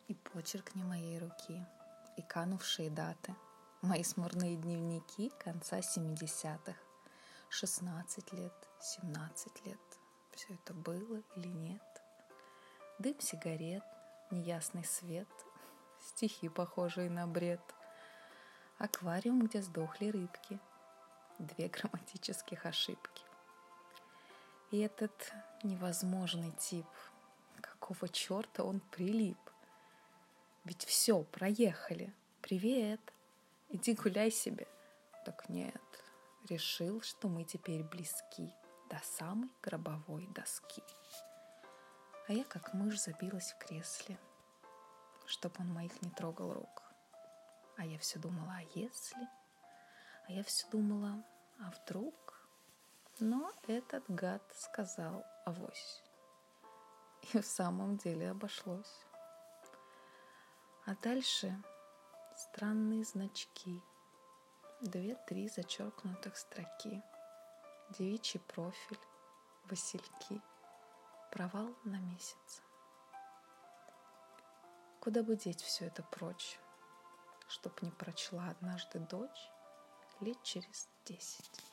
И почерк не моей руки, и канувшие даты, мои смурные дневники конца 70-х, 16 лет, 17 лет, все это было или нет? Дым сигарет, неясный свет, стихи, похожие на бред, аквариум, где сдохли рыбки, 2 грамматических ошибки. И этот невозможный тип, какого черта он прилип? Ведь все, проехали. Привет, иди гуляй себе. Так нет, решил, что мы теперь близки до самой гробовой доски. А я как мышь забилась в кресле, чтоб он моих не трогал рук. А я все думала, а если? А я все думала, а вдруг? Но этот гад сказал авось. И в самом деле обошлось. А дальше странные значки, 2-3 зачеркнутых строки, девичий профиль, васильки, провал на месяц. Куда бы деть все это прочь, чтоб не прочла однажды дочь лет через 10?